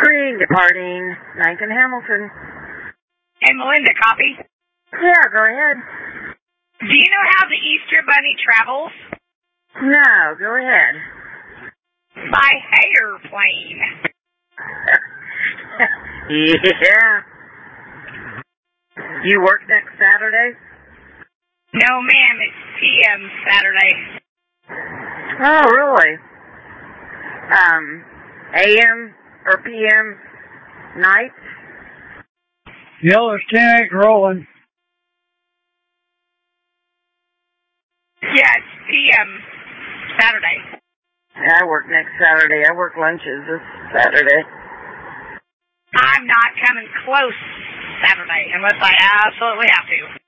3, departing 9th and Hamilton. Hey, Melinda, copy? Yeah, go ahead. Do you know how the Easter Bunny travels? No, go ahead. By airplane. Yeah. You work next Saturday? No, ma'am, it's PM Saturday. Oh, really? AM or PM night? Yellow's 10-8 rolling. Yeah, it's PM Saturday. I work next Saturday. I work lunches this Saturday. I'm not coming close Saturday unless I absolutely have to.